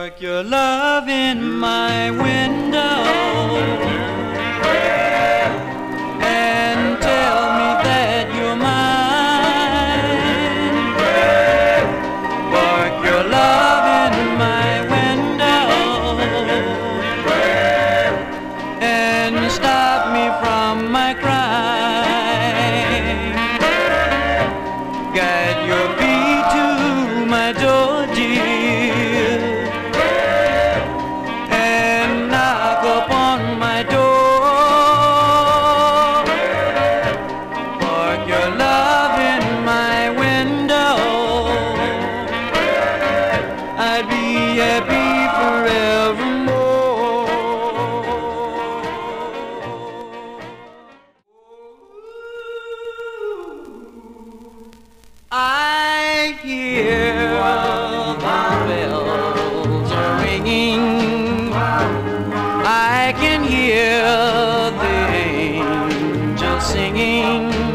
Park your love in my window and tell me that you're mine. Park your love in my window and stop me from my crying. Guide your feet to my door, dear, and knock upon my door. Park your love in my window, I'd be happy forevermore. I hear the bells are ringing, I can hear the angels singing.